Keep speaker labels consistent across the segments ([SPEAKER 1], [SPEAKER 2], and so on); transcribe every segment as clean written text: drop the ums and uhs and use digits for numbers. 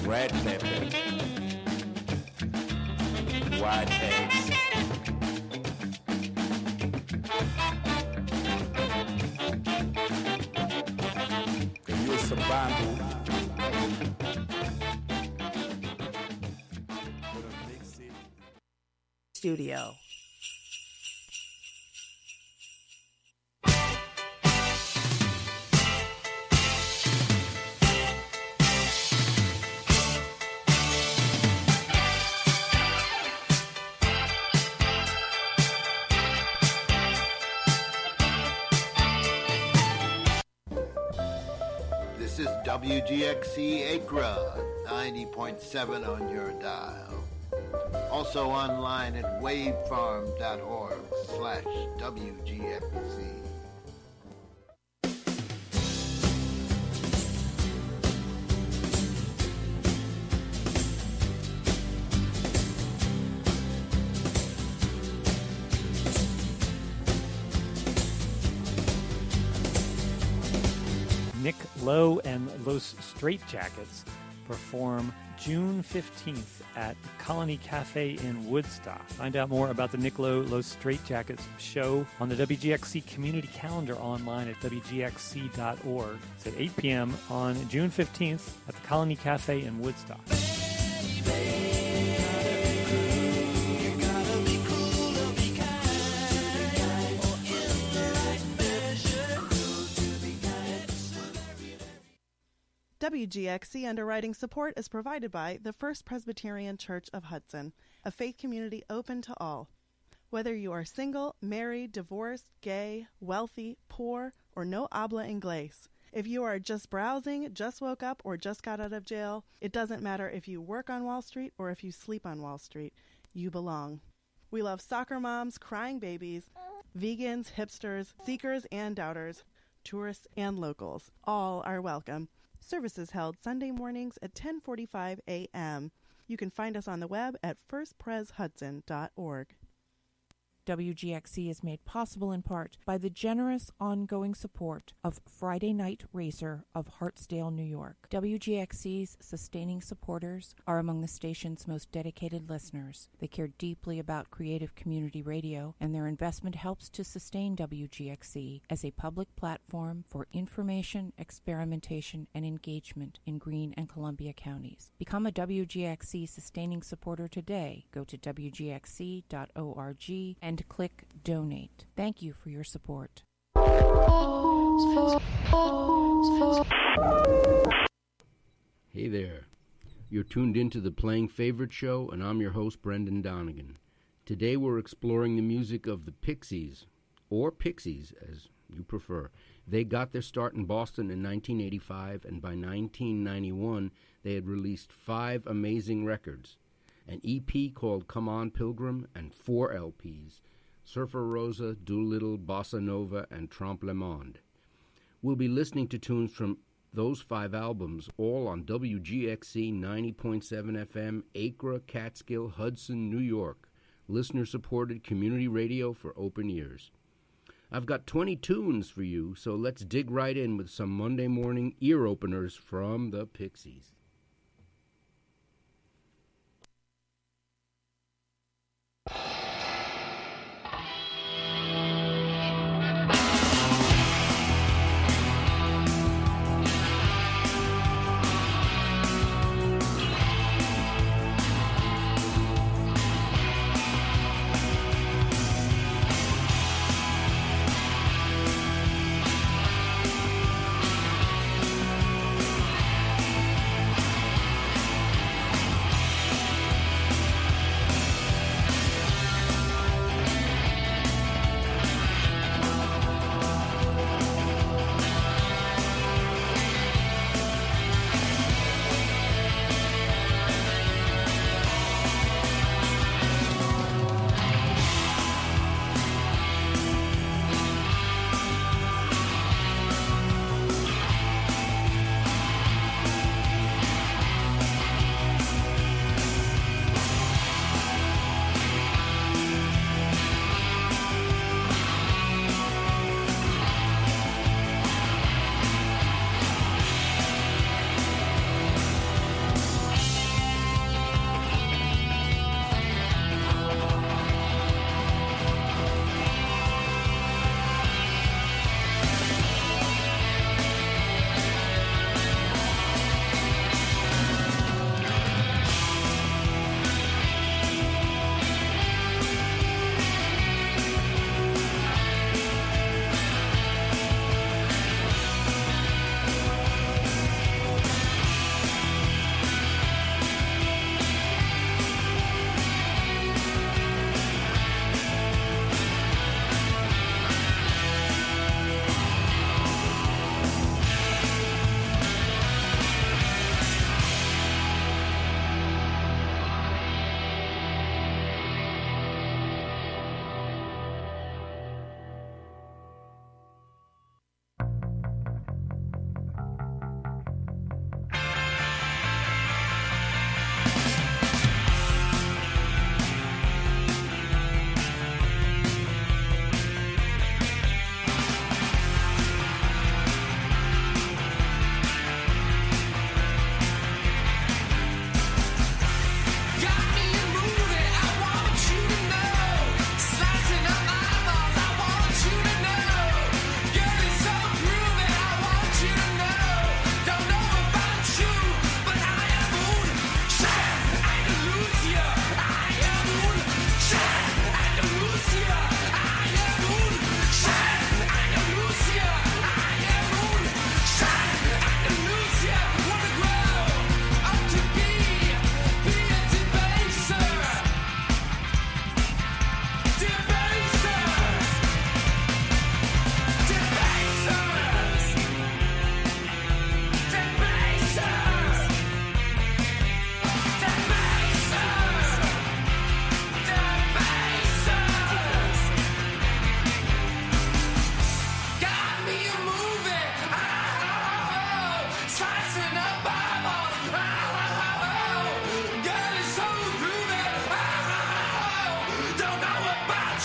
[SPEAKER 1] red pepper, white eggs, can use some bamboo.
[SPEAKER 2] Studio.
[SPEAKER 3] This is WGXC Acra, 90.7 on your dial. Also online at wavefarm.org/WGXC.
[SPEAKER 4] Nick Lowe and Los Straitjackets perform June 15th at Colony Cafe in Woodstock. Find out more about the Nick Lowe Los Straitjackets show on the WGXC community calendar online at WGXC.org. It's at 8 p.m. on June 15th at the Colony Cafe in Woodstock.
[SPEAKER 2] WGXC underwriting support is provided by the First Presbyterian Church of Hudson, a faith community open to all. Whether you are single, married, divorced, gay, wealthy, poor, or no habla inglés, if you are just browsing, just woke up, or just got out of jail, it doesn't matter if you work on Wall Street or if you sleep on Wall Street, you belong. We love soccer moms, crying babies, vegans, hipsters, seekers and doubters, tourists and locals. All are welcome. Services held Sunday mornings at 10:45 a.m. You can find us on the web at firstpreshudson.org.
[SPEAKER 5] WGXC is made possible in part by the generous ongoing support of Friday Night Racer of Hartsdale, New York. WGXC's sustaining supporters are among the station's most dedicated listeners. They care deeply about creative community radio, and their investment helps to sustain WGXC as a public platform for information, experimentation, and engagement in Greene and Columbia counties. Become a WGXC sustaining supporter today. Go to WGXC.org and click Donate. Thank you for your support.
[SPEAKER 6] Hey there. You're tuned into the Playing Favorite Show, and I'm your host, Brendan Donegan. Today we're exploring the music of the Pixies, or Pixies, as you prefer. They got their start in Boston in 1985, and by 1991 they had released 5 amazing records. An EP called Come On Pilgrim, and 4 LPs, Surfer Rosa, Doolittle, Bossa Nova, and Trompe le Monde. We'll be listening to tunes from those 5 albums, all on WGXC 90.7 FM, Acra, Catskill, Hudson, New York. Listener-supported community radio for open ears. I've got 20 tunes for you, so let's dig right in with some Monday morning ear openers from the Pixies.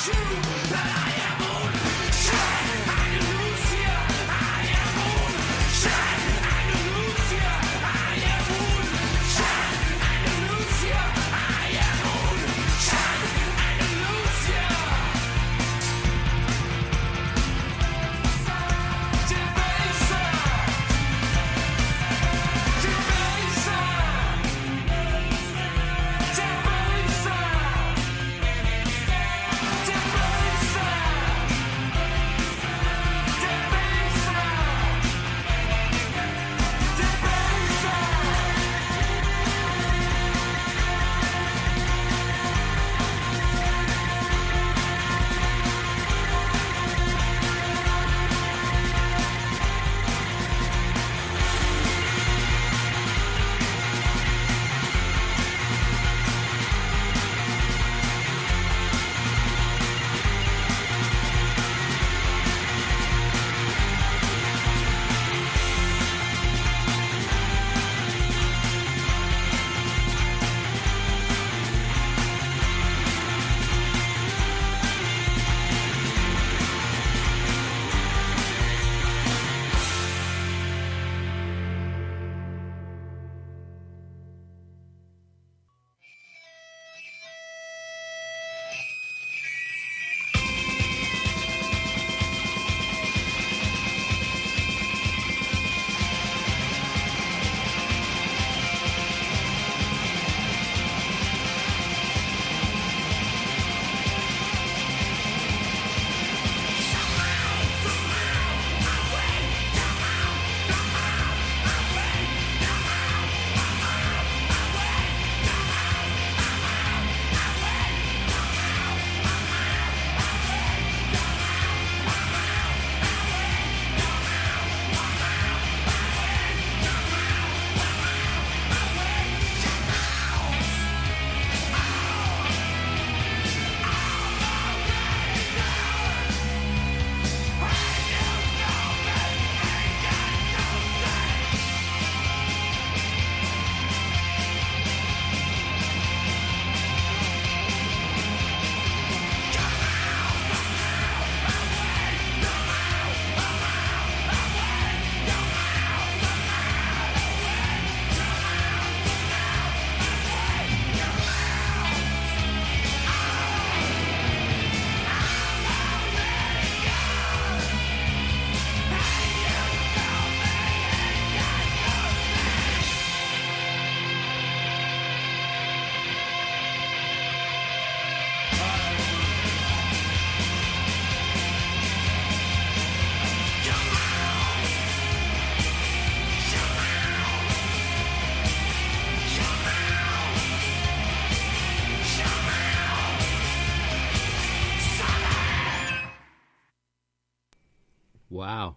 [SPEAKER 6] Wow.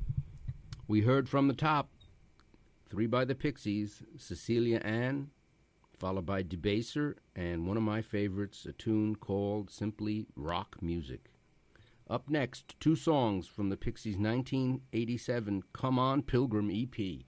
[SPEAKER 6] We heard From the Top, 3 by the Pixies, Cecilia Ann, followed by Debaser, and one of my favorites, a tune called simply Rock Music. Up next, 2 songs from the Pixies' 1987 Come On Pilgrim EP.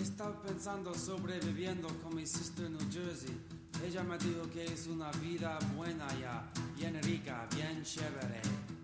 [SPEAKER 7] Estaba pensando sobreviviendo con mi sister en New Jersey. Ella me dijo que es una vida buena ya, bien rica, bien chévere.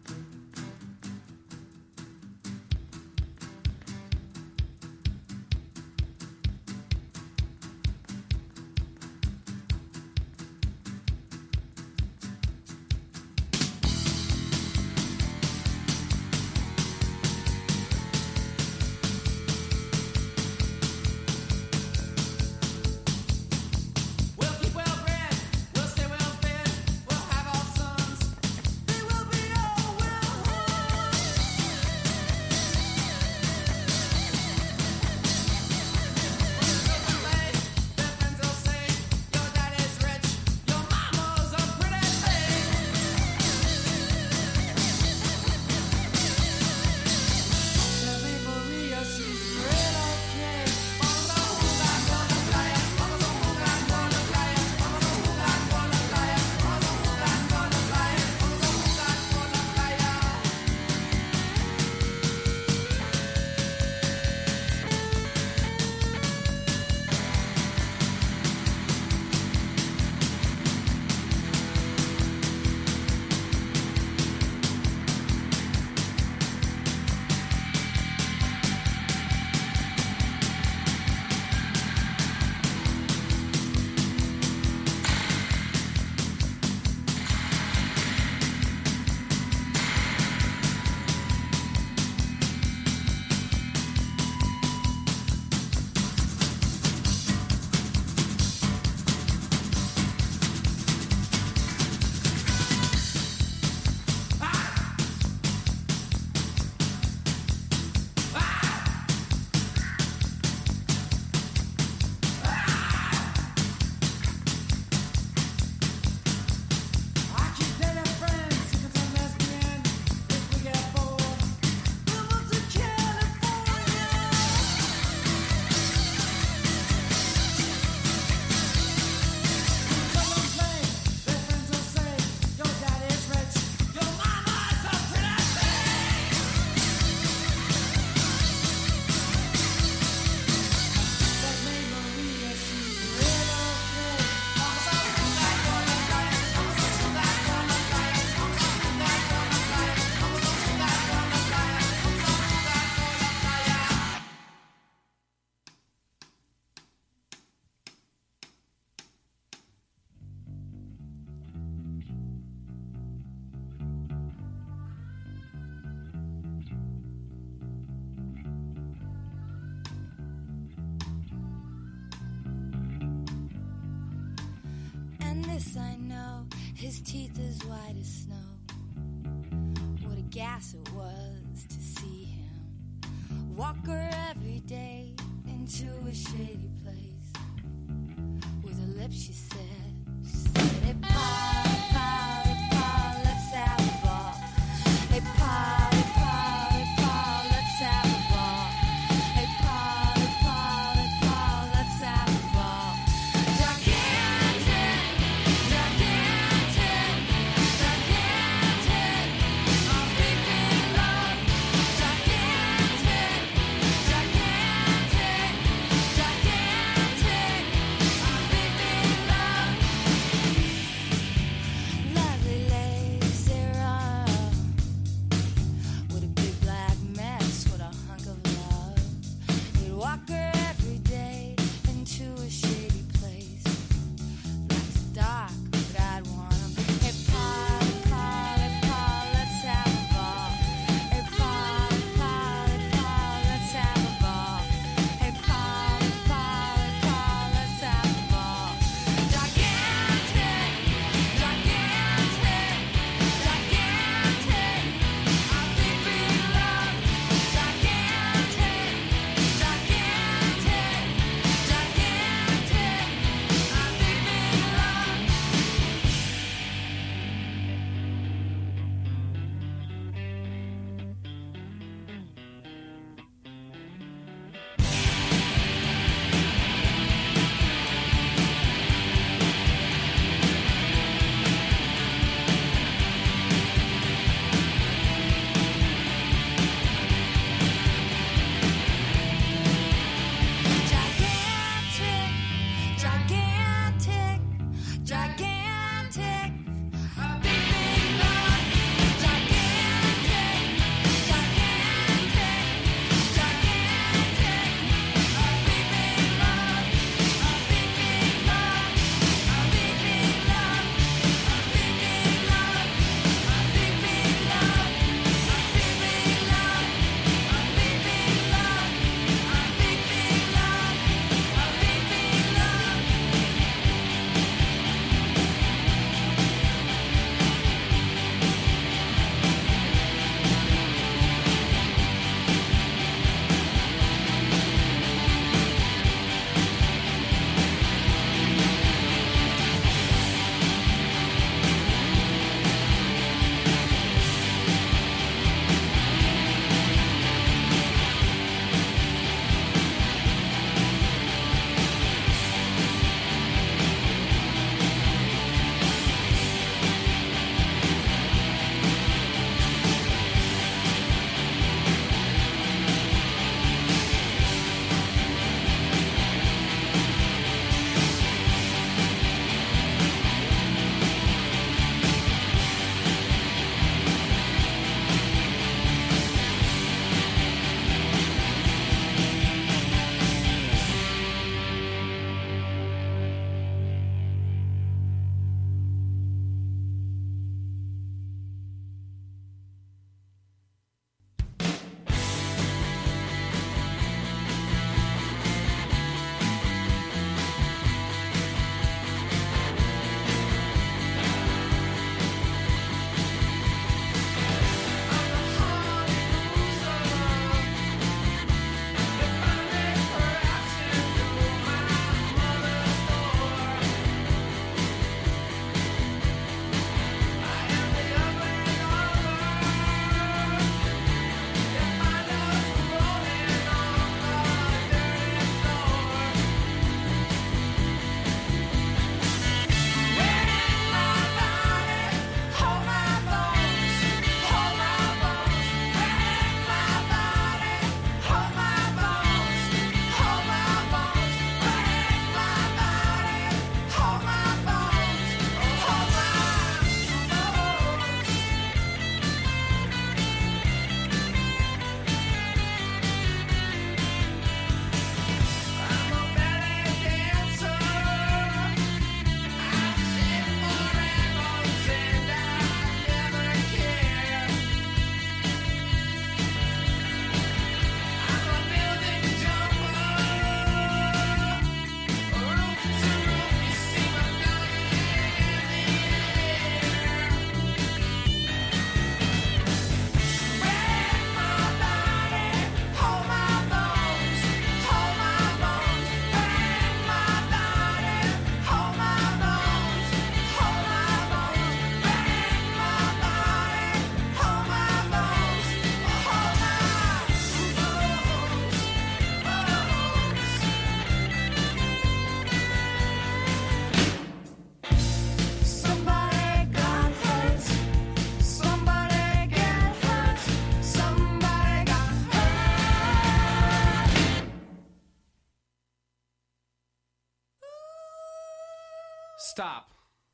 [SPEAKER 8] This I know, his teeth as white as snow. What a gas it was to see him walk her every day into a shady place. With her lips she said, hey pa, pa, hey pa, let's have a ball. Hey pa, hey pa, hey pa, let's have a ball. Hey pa, hey pa, hey pa, let's have a ball. Gigantic,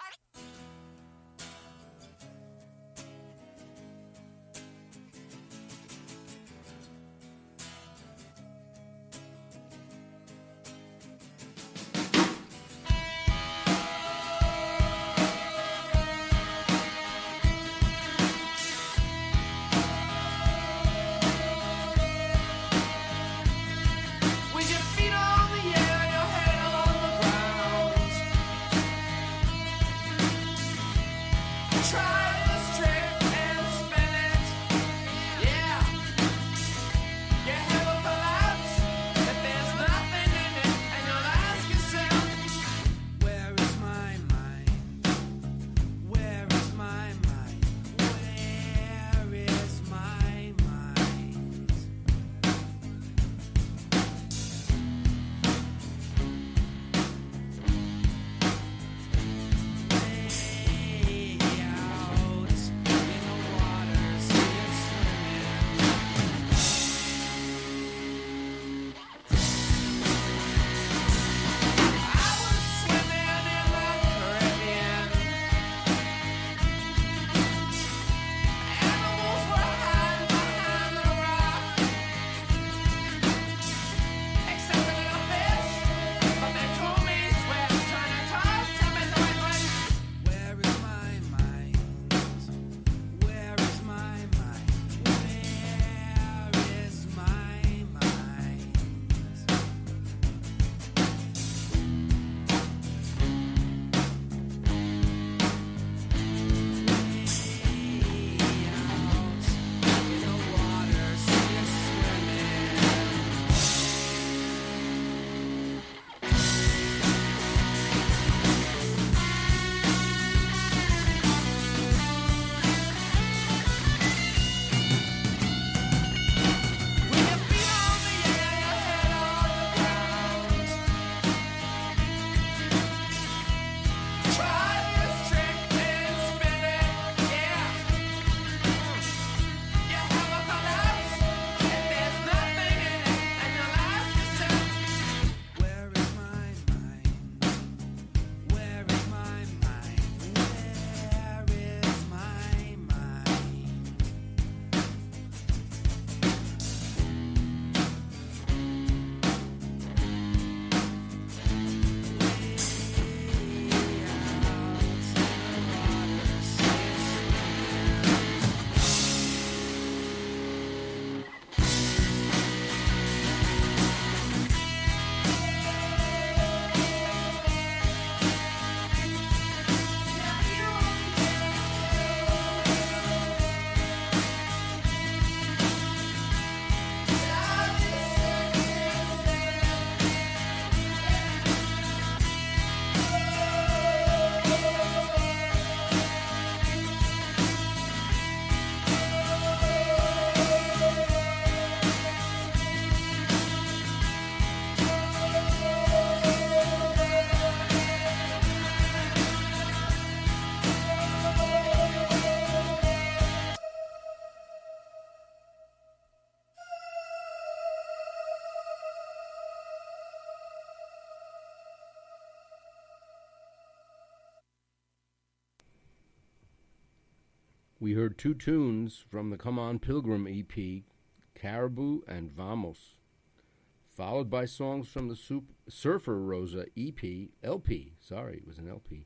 [SPEAKER 6] We heard two tunes from the Come On Pilgrim EP, Caribou and Vamos, followed by songs from the Surfer Rosa EP, LP, sorry, it was an LP,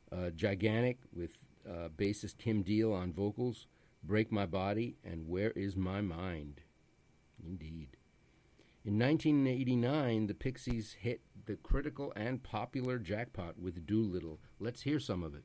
[SPEAKER 6] Gigantic with bassist Kim Deal on vocals, Break My Body, and Where Is My Mind? Indeed. In 1989, the Pixies hit the critical and popular jackpot with Doolittle. Let's hear some of it.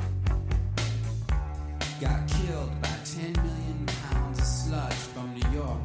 [SPEAKER 7] Got killed by 10 million pounds of sludge from New York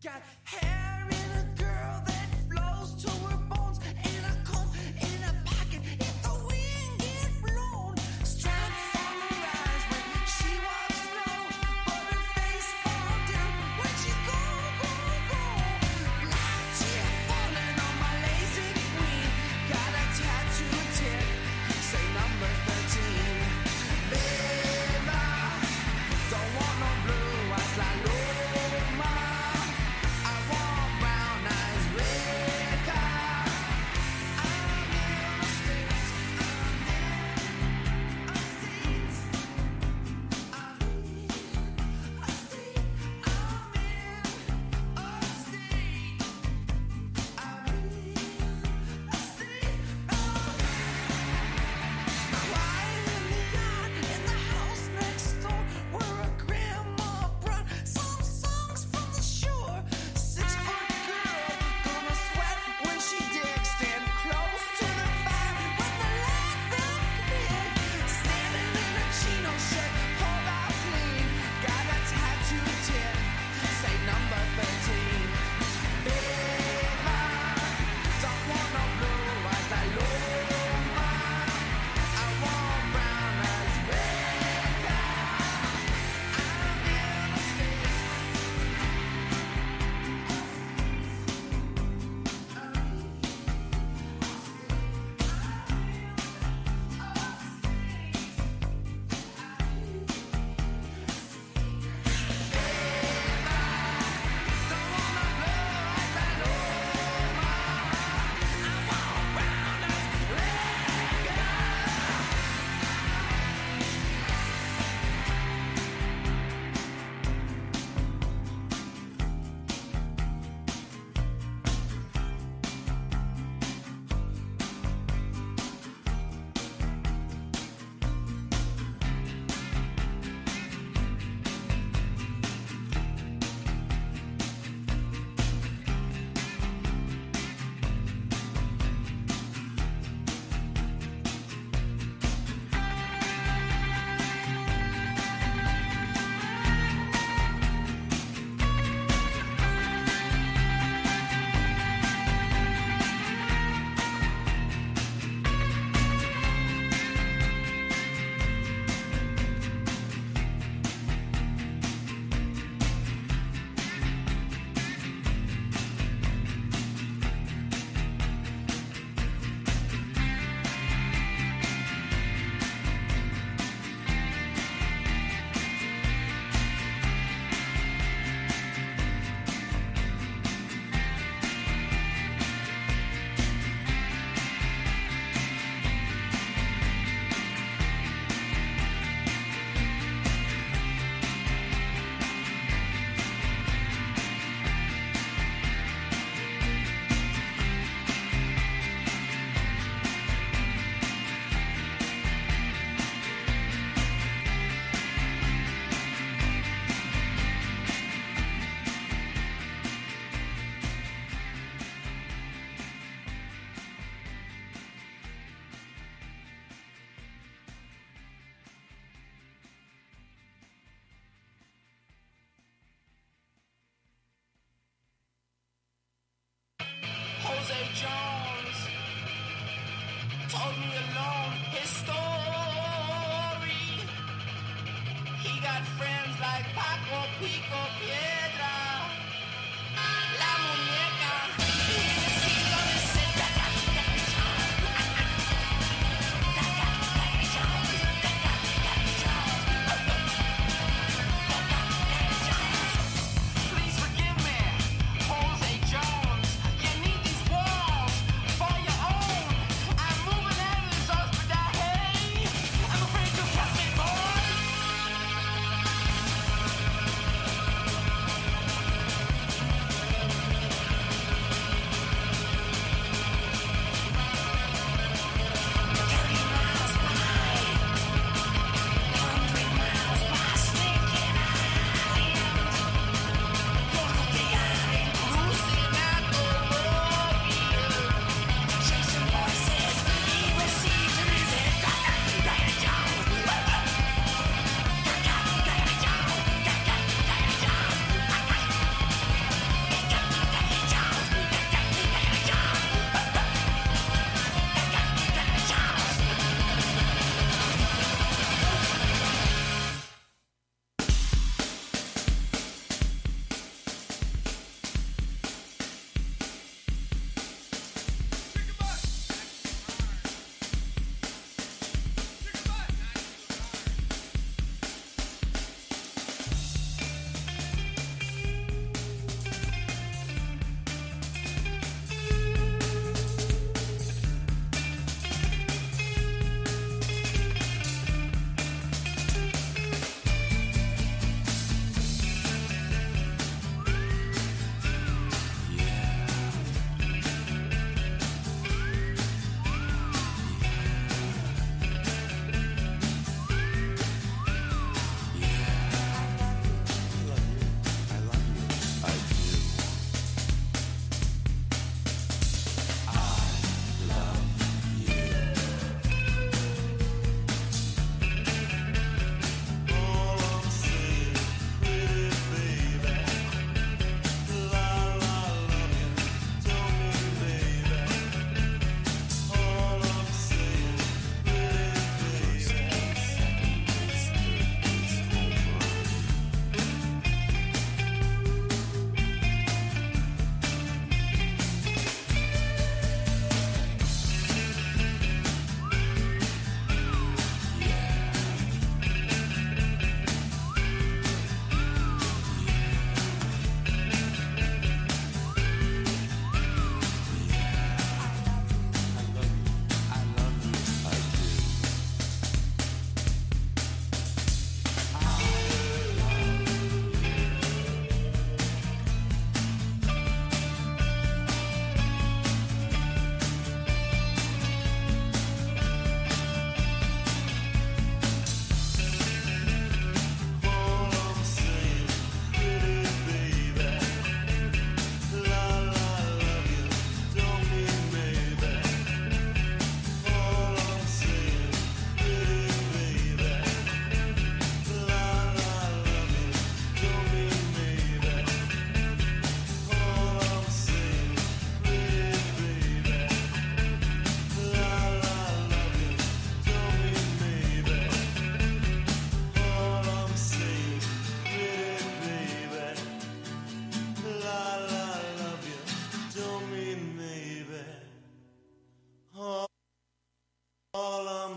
[SPEAKER 7] Got hair in a girl that flows to her bones, and a comb in a pocket if the wind gets blown. Stripes on her eyes when she walks slow, but her face fall down when she go, go, go. Black tear falling on my lazy queen. Got a tattoo tip, say number 13. Baby, don't want no blue eyes like Loma. I want brown eyes, red car. I'm in the States, Quiet in the yard, in the house next door, where a grandma brought some songs from the shore. 6-foot girl, gonna sweat when she digs. Stand close to the fire when the light will clear. Standing in a chino shirt, pulled out clean. Got a tattoo tip, say number 13. Baby, don't want no blue eyes like Loma. I want brown eyes, red car. I'm in the States. Jose Jones told me alone his story. He got friends like Paco, Pico, Piedra, La Muñeca. He's gonna say please forgive me, Jose Jones. You need these walls for your own. I'm moving heavens off for that hay. I'm afraid to catch me, boy.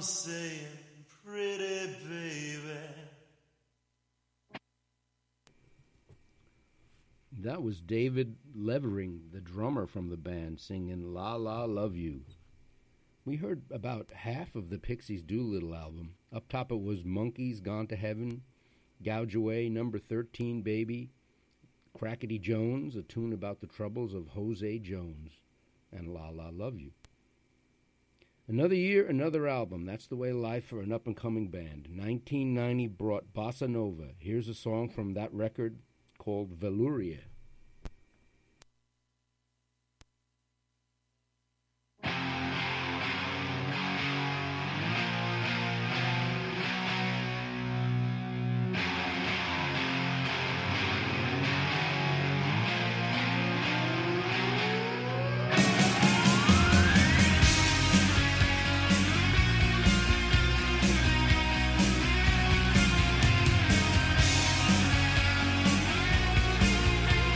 [SPEAKER 9] saying, pretty baby.
[SPEAKER 6] That was David Levering, the drummer from the band, singing La La Love You. We heard about half of the Pixies' Doolittle album. Up top it was Monkeys, Gone to Heaven, Gouge Away, Number 13, Baby, Crackety Jones, a tune about the troubles of Jose Jones, and La La Love You. Another year, another album. That's the way of life for an up-and-coming band. 1990 brought Bossa Nova. Here's a song from that record called Veluria.
[SPEAKER 7] Thank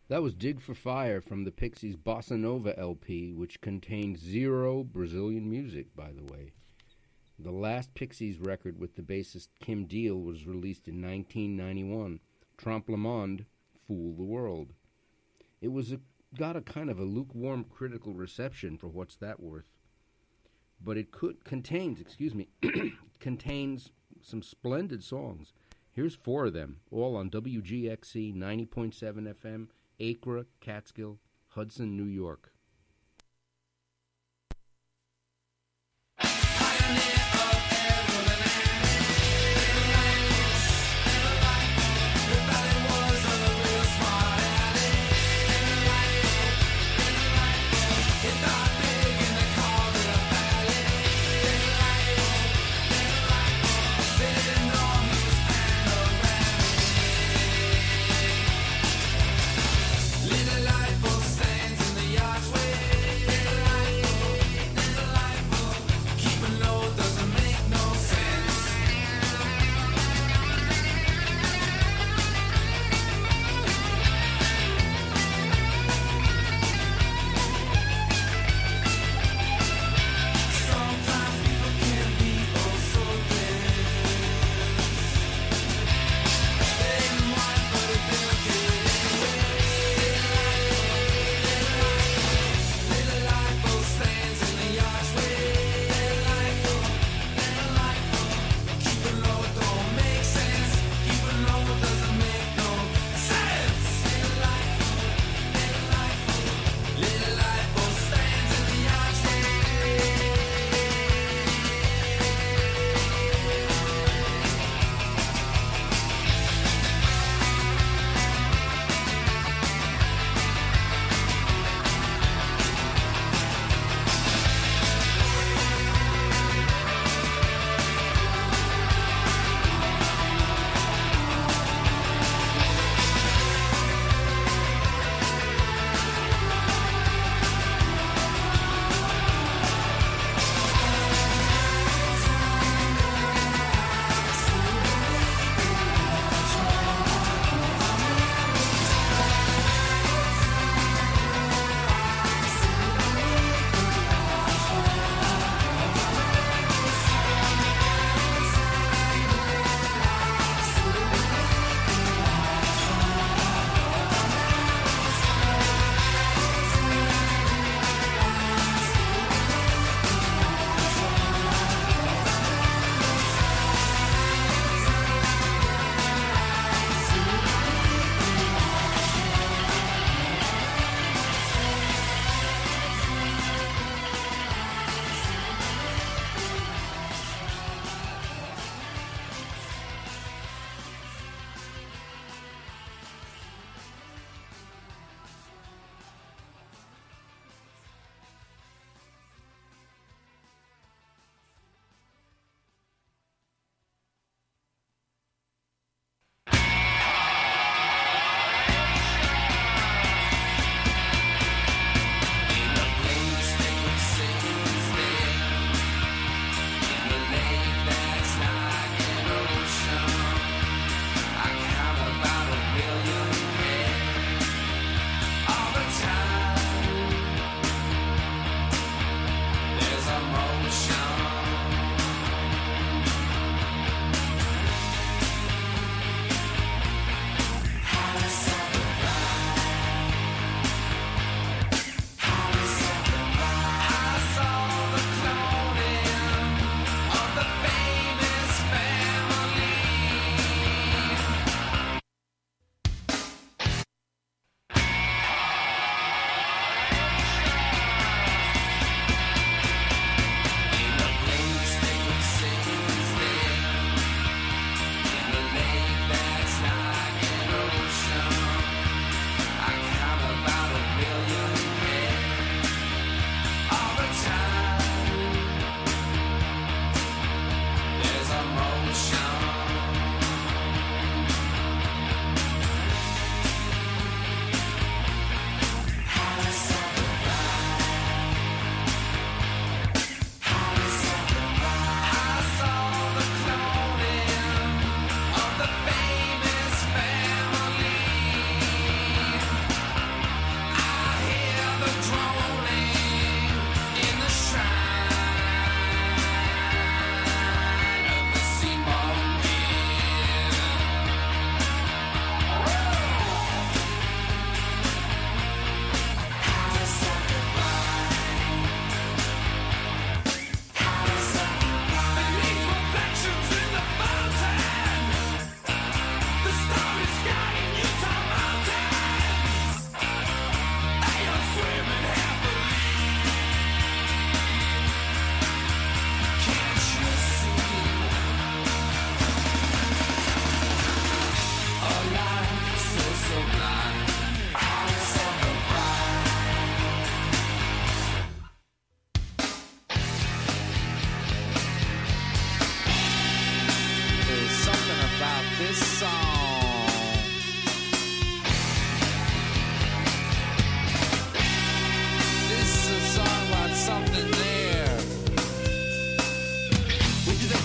[SPEAKER 6] That was Dig for Fire from the Pixies' Bossa Nova LP, which contained zero Brazilian music, by the way. The last Pixies record with the bassist Kim Deal was released in 1991, Trompe le Monde, Fool the World. It got a kind of a lukewarm critical reception for what's that worth. But it contains some splendid songs. Here's 4 of them, all on WGXC 90.7 FM, Acra, Catskill, Hudson, New York.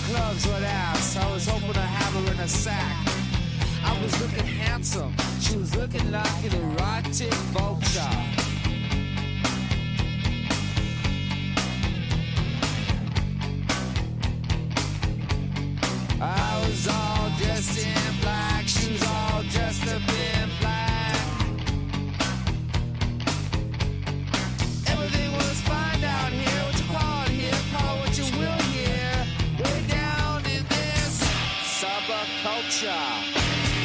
[SPEAKER 10] clubs with ass. I was hoping to have her in a sack. I was looking handsome. She was looking like an erotic vulture. I was all dressed in black. She was all dressed up in black. Everything was fine down here. What you call it here? Call it what you will here. Way down in this subculture.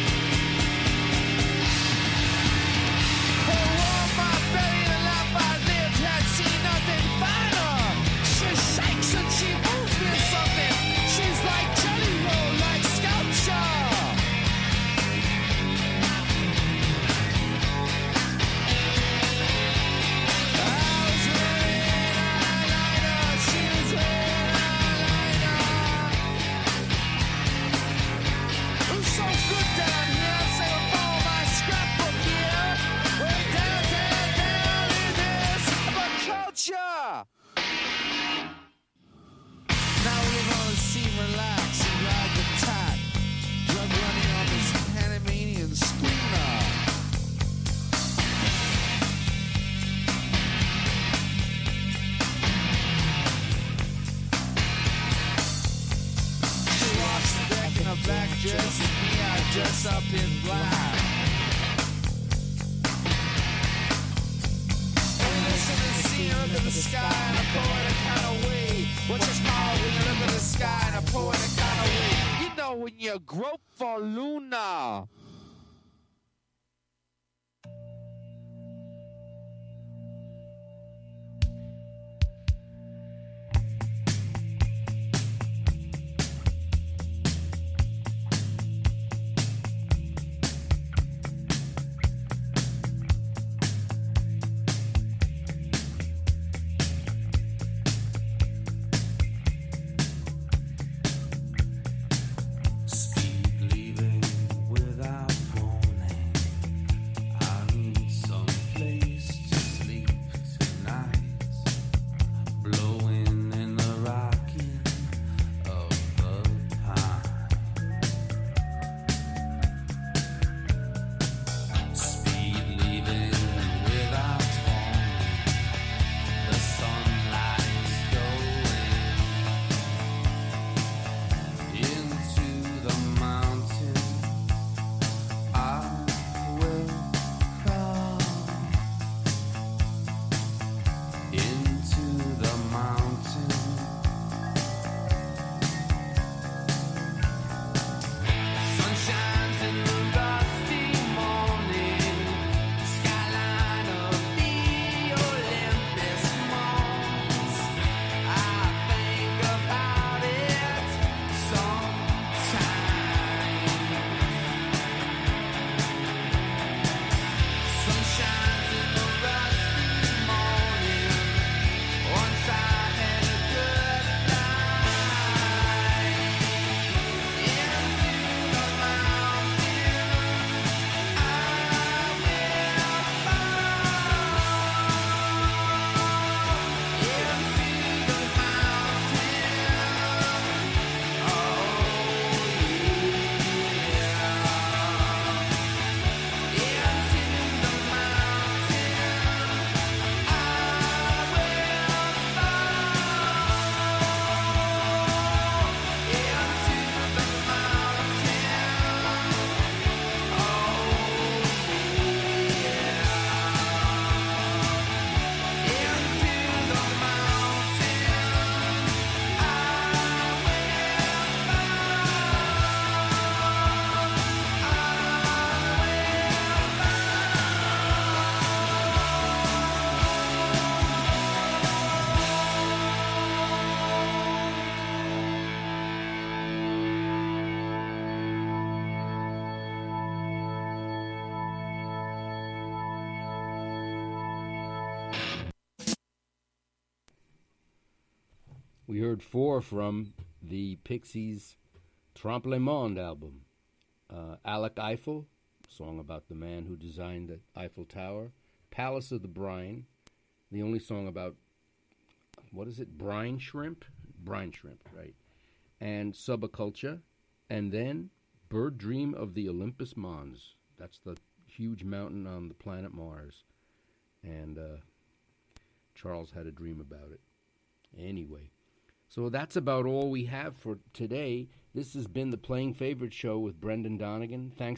[SPEAKER 10] Dress up in black. And listen and see her look at the sky in a poetic kind of way. What you call when you look at the sky in a poetic kind of way? You know when you grope for Luna.
[SPEAKER 6] We heard 4 from the Pixies' Trompe Le Monde album. Alec Eiffel, song about the man who designed the Eiffel Tower. Palace of the Brine, the only song about, what is it, brine shrimp? Brine shrimp, right. and Subaculture, and then Bird Dream of the Olympus Mons. That's the huge mountain on the planet Mars. And Charles had a dream about it. Anyway, so that's about all we have for today. This has been the Playing Favorite Show with Brendan Donegan. Thanks